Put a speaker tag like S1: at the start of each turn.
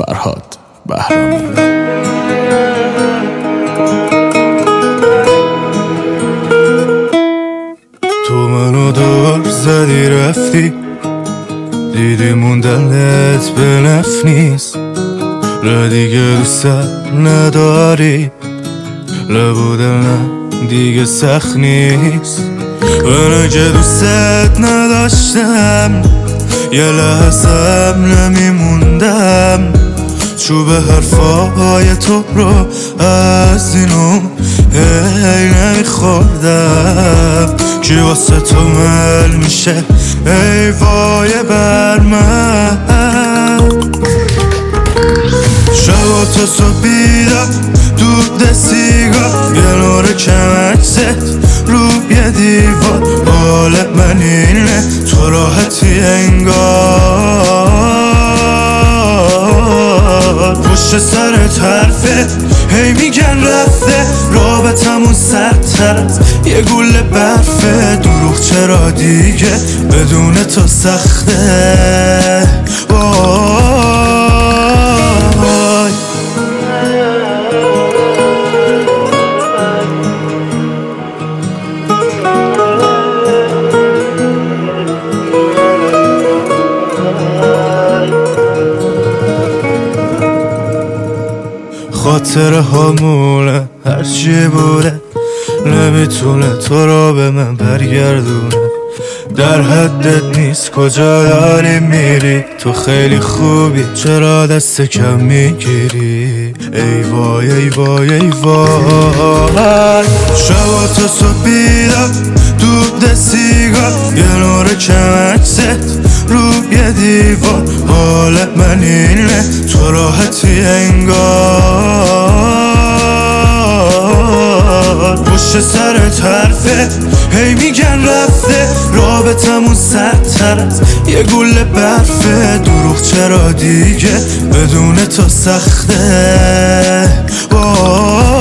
S1: فرهاد بهرامی.
S2: تو منو دور زدی رفتی، دیدی موندنت به نفع نیست، را دیگه دوست نداری، لبو دلم دیگه سخت نیست. من که دوستت نداشتم یه لحظم نمیموندم، چوب حرفای تو رو از اینو هی نمیخوردم. کی واسه تو مل میشه ای وای بر من، شب تا صبح بیدار دود سیگار، یه نور کمکست روی دیوار، حال من اینه تو راحتی انگار، پشت سرت حرفه هی میگن رفته، رابطمون سردتر از یه گوله برفه، دروغ چرا دیگه بدون تو سخته. خاطره هامونه هرچی بوده نمیتونه تو رو به من برگردونه، در حدت نیست کجا داری میری، تو خیلی خوبی چرا دست کم میگیری، ای وای ای وای ای وای. شبا تا صبح بیدار دود سیگار، یه نور کمکست روی دیوار، حال من اینه تو راحتی انگار، پشت سرت حرفه هی میگن رفته، رابطمون سردتر از یه گوله برفه، دروغ چرا دیگه بدون تو سخته.